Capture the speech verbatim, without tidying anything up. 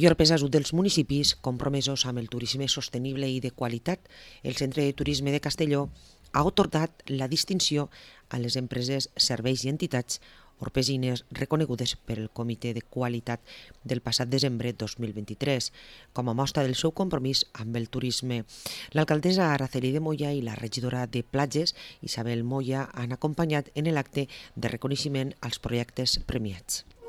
I Orpesa és un dels municipis compromesos amb el turisme sostenible i de qualitat. El Centre de Turisme de Castelló ha atorgat la distinció a les empreses, serveis i entitats orpesines reconegudes per el Comitè de Qualitat del passat desembre dos mil vint-i-tres, com a mostra del seu compromís amb el turisme. L'alcaldessa Araceli de Moya i la regidora de Platges, Isabel Moya, han acompanyat en l'acte de reconeixement als projectes premiats.